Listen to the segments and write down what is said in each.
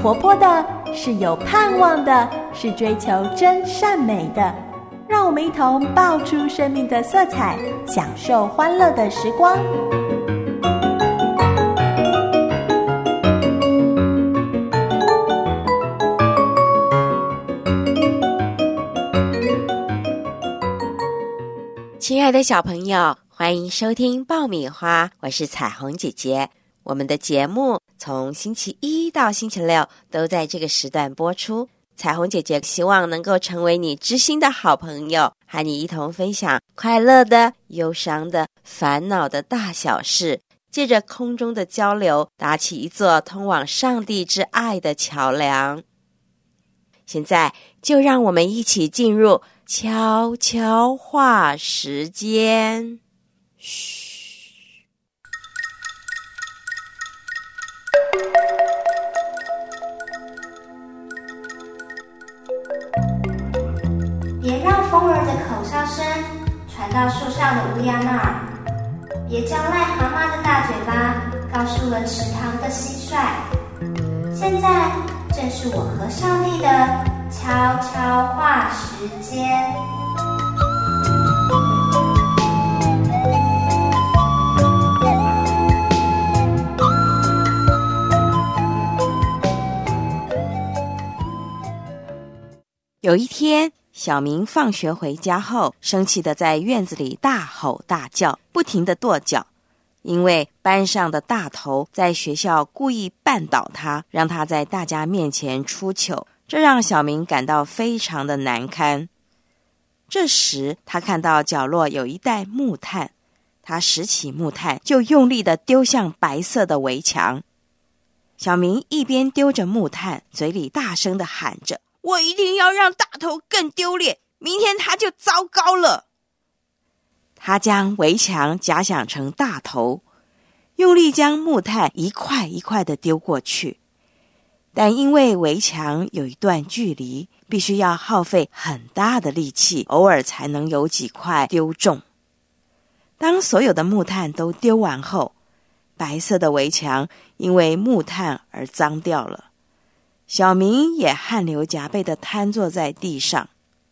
活泼的，是有盼望的，是追求真善美的。让我们一同爆出生命的色彩，享受欢乐的时光。 亲爱的小朋友，欢迎收听爆米花，我是彩虹姐姐。我们的节目从星期一到星期六都在这个时段播出。彩虹姐姐希望能够成为你知心的好朋友，和你一同分享快乐的、忧伤的、烦恼的大小事，借着空中的交流，搭起一座通往上帝之爱的桥梁。现在就让我们一起进入悄悄话时间。嘘。 别让风儿的口哨声传到树上的乌鸦那儿，别将癞蛤蟆的大嘴巴告诉了池塘的蟋蟀。现在正是我和上帝的悄悄话时间。 有一天，小明放学回家后，生气地在院子里大吼大叫，不停地跺脚，因为班上的大头在学校故意绊倒他，让他在大家面前出糗，这让小明感到非常的难堪。这时，他看到角落有一袋木炭，他拾起木炭就用力地丢向白色的围墙。小明一边丢着木炭，嘴里大声地喊着，我一定要让大头更丢脸，明天他就糟糕了。他将围墙假想成大头，用力将木炭一块一块地丢过去。但因为围墙有一段距离，必须要耗费很大的力气，偶尔才能有几块丢中。当所有的木炭都丢完后，白色的围墙因为木炭而脏掉了。小明也汗流浃背地瘫坐在地上。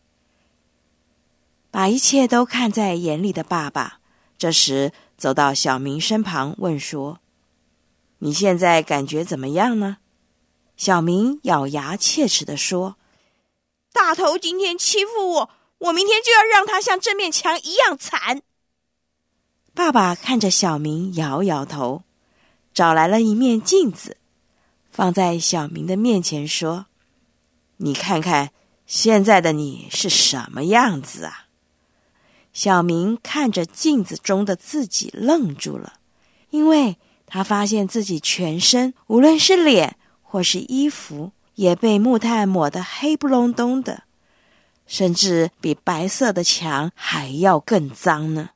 把一切都看在眼里的爸爸，这时走到小明身旁问说，你现在感觉怎么样呢？小明咬牙切齿地说，大头今天欺负我，我明天就要让他像这面墙一样惨。爸爸看着小明摇摇头，找来了一面镜子，放在小明的面前说，你看看现在的你是什么样子啊？小明看着镜子中的自己愣住了，因为他发现自己全身，无论是脸或是衣服，也被木炭抹得黑不隆咚的，甚至比白色的墙还要更脏呢。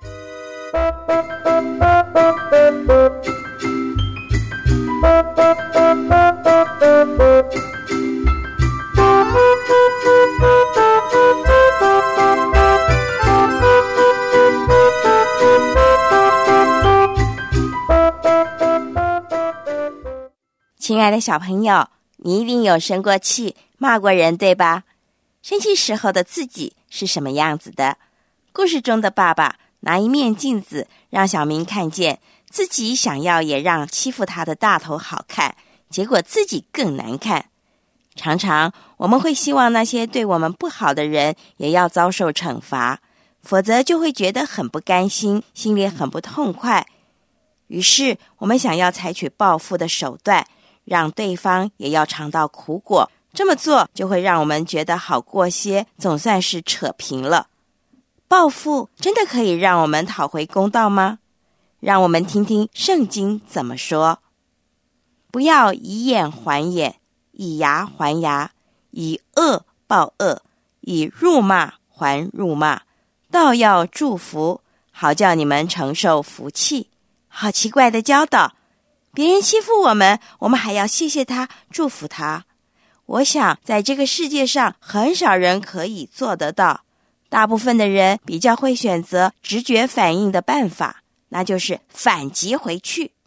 亲爱的小朋友，你一定有生过气，骂过人，对吧？生气时候的自己是什么样子的？故事中的爸爸拿一面镜子让小明看见自己想要也让欺负他的大头好看，结果自己更难看。常常我们会希望那些对我们不好的人也要遭受惩罚，否则就会觉得很不甘心，心里很不痛快。于是我们想要采取报复的手段，让对方也要尝到苦果，这么做就会让我们觉得好过些，总算是扯平了。报复真的可以让我们讨回公道吗？让我们听听圣经怎么说。不要以眼还眼，以牙还牙，以恶报恶，以辱骂还辱骂，倒要祝福，好叫你们承受福气。好奇怪的教导，别人欺负我们，我们还要谢谢他，祝福他。我想在这个世界上很少人可以做得到，大部分的人比较会选择直觉反应的办法，那就是反击回去。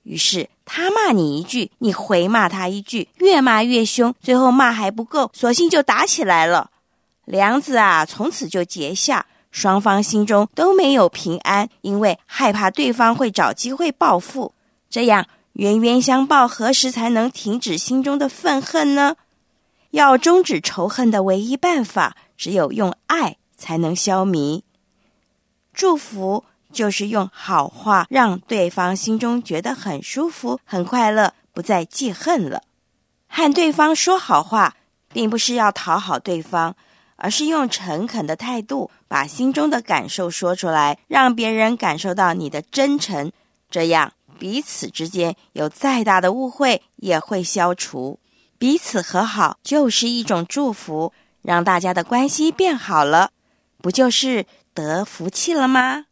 于是他骂你一句，你回骂他一句，越骂越凶，最后骂还不够，索性就打起来了。梁子啊，从此就结下，双方心中都没有平安，因为害怕对方会找机会报复。这样冤冤相报，何时才能停止心中的愤恨呢？要终止仇恨的唯一办法，只有用爱才能消弭。祝福就是用好话让对方心中觉得很舒服、很快乐，不再记恨了。和对方说好话，并不是要讨好对方，而是用诚恳的态度把心中的感受说出来，让别人感受到你的真诚，这样彼此之间有再大的误会也会消除，彼此和好就是一种祝福，让大家的关系变好了，不就是得福气了吗？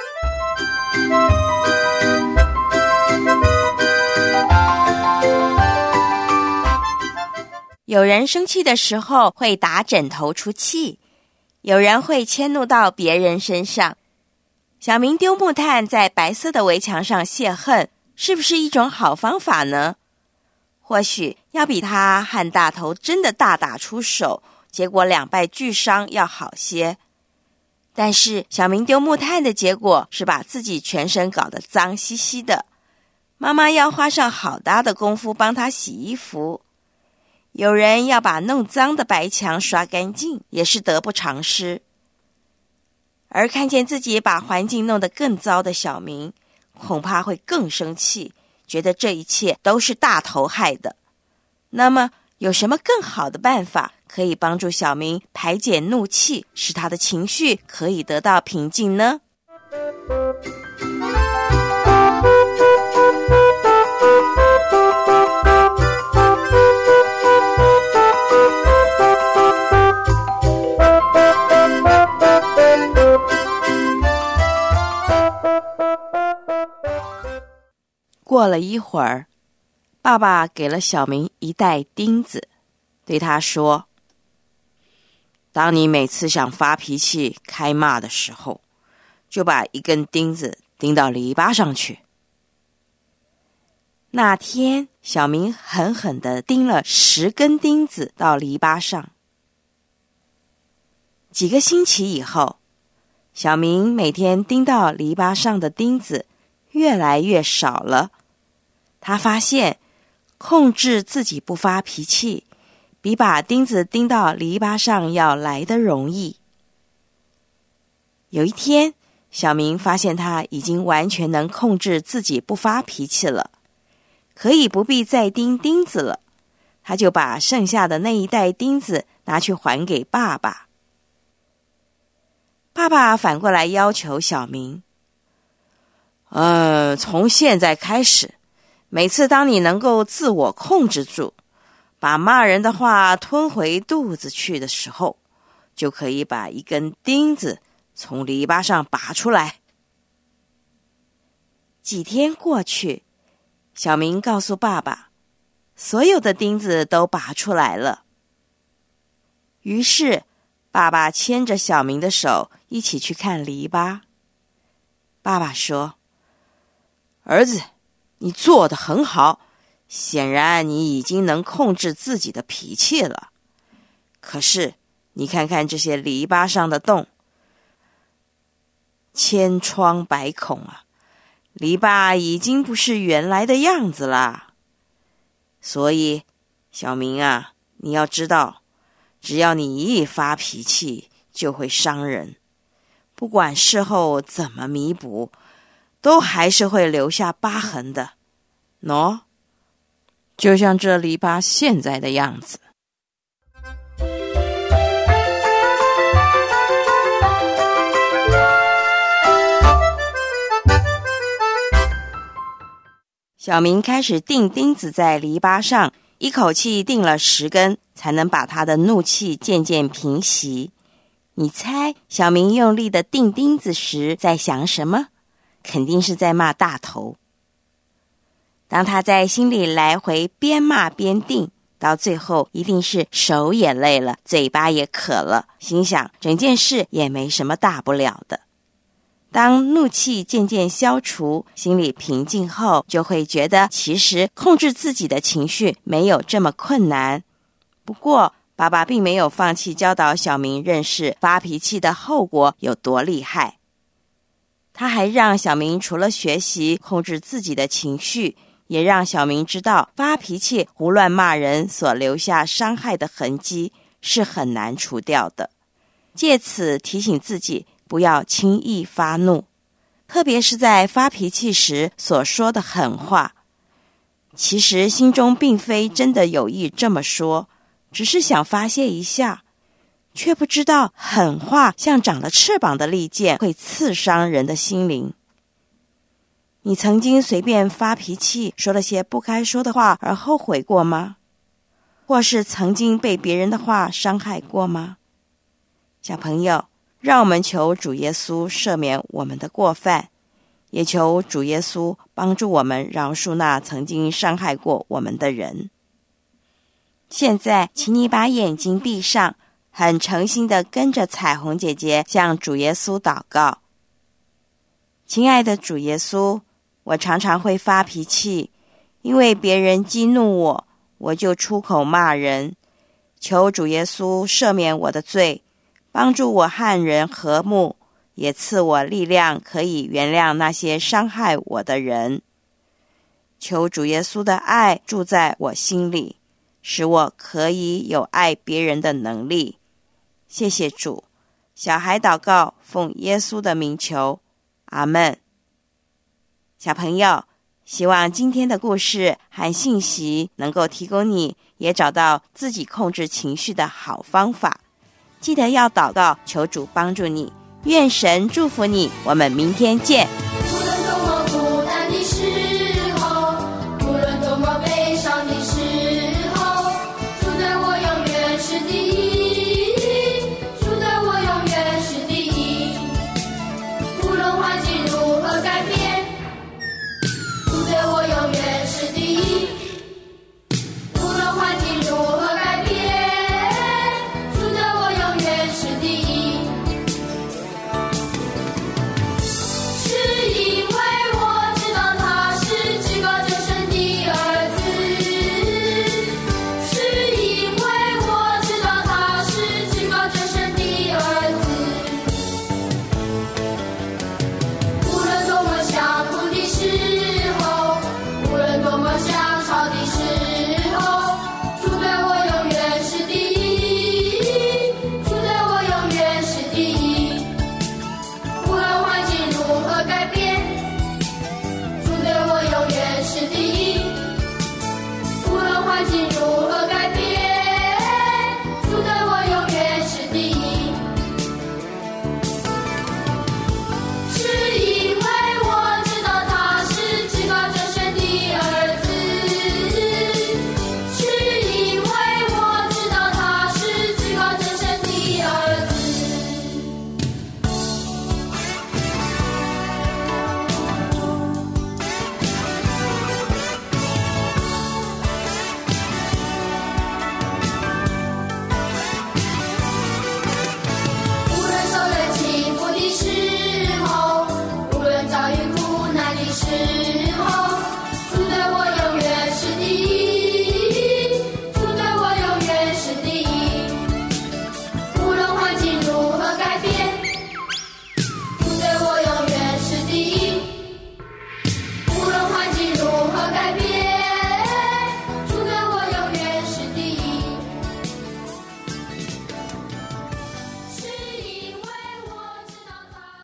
有人生气的时候会打枕头出气，有人会迁怒到别人身上。小明丢木炭在白色的围墙上泄恨，是不是一种好方法呢？或许要比他和大头真的大打出手，结果两败俱伤要好些。但是小明丢木炭的结果是把自己全身搞得脏兮兮的，妈妈要花上好大的功夫帮他洗衣服。有人要把弄脏的白墙刷干净，也是得不偿失。而看见自己把环境弄得更糟的小明，恐怕会更生气，觉得这一切都是大头害的。那么有什么更好的办法可以帮助小明排解怒气，使他的情绪可以得到平静呢？过了一会儿，爸爸给了小明一袋钉子，对他说：当你每次想发脾气开骂的时候，就把一根钉子钉到篱笆上去。那天小明狠狠地钉了10根钉子到篱笆上。几个星期以后，小明每天钉到篱笆上的钉子越来越少了。他发现控制自己不发脾气，比把钉子钉到篱笆上要来得容易。有一天，小明发现他已经完全能控制自己不发脾气了，可以不必再钉钉子了。他就把剩下的那一袋钉子拿去还给爸爸。爸爸反过来要求小明：从现在开始，每次当你能够自我控制住，把骂人的话吞回肚子去的时候，就可以把一根钉子从篱笆上拔出来。几天过去，小明告诉爸爸，所有的钉子都拔出来了。于是爸爸牵着小明的手一起去看篱笆。爸爸说：儿子，你做得很好，显然你已经能控制自己的脾气了。可是你看看这些篱笆上的洞，千疮百孔啊，篱笆已经不是原来的样子啦。所以小明啊，你要知道，只要你一发脾气就会伤人，不管事后怎么弥补，都还是会留下疤痕的。喏，就像这篱笆现在的样子。小明开始钉钉子在篱笆上，一口气钉了10根，才能把他的怒气渐渐平息。你猜小明用力的钉钉子时在想什么？肯定是在骂大头。当他在心里来回边骂边钉，到最后一定是手也累了，嘴巴也渴了，心想整件事也没什么大不了的。 当怒气渐渐消除，心里平静后，就会觉得其实控制自己的情绪没有这么困难。不过，爸爸并没有放弃教导小明认识发脾气的后果有多厉害。他还让小明除了学习控制自己的情绪，也让小明知道发脾气胡乱骂人所留下伤害的痕迹是很难除掉的，借此提醒自己不要轻易发怒，特别是在发脾气时所说的狠话。其实心中并非真的有意这么说，只是想发泄一下，却不知道狠话像长了翅膀的利剑，会刺伤人的心灵。你曾经随便发脾气，说了些不该说的话而后悔过吗？或是曾经被别人的话伤害过吗？小朋友，让我们求主耶稣赦免我们的过犯，也求主耶稣帮助我们饶恕那曾经伤害过我们的人。现在，请你把眼睛闭上，很诚心地跟着彩虹姐姐向主耶稣祷告。亲爱的主耶稣，我常常会发脾气，因为别人激怒我，我就出口骂人。求主耶稣赦免我的罪，帮助我和人和睦，也赐我力量，可以原谅那些伤害我的人。求主耶稣的爱住在我心里，使我可以有爱别人的能力。谢谢主。小孩祷告，奉耶稣的名求，阿们。小朋友，希望今天的故事和信息能够提供你也找到自己控制情绪的好方法。记得要祷告，求主帮助你。愿神祝福你，我们明天见。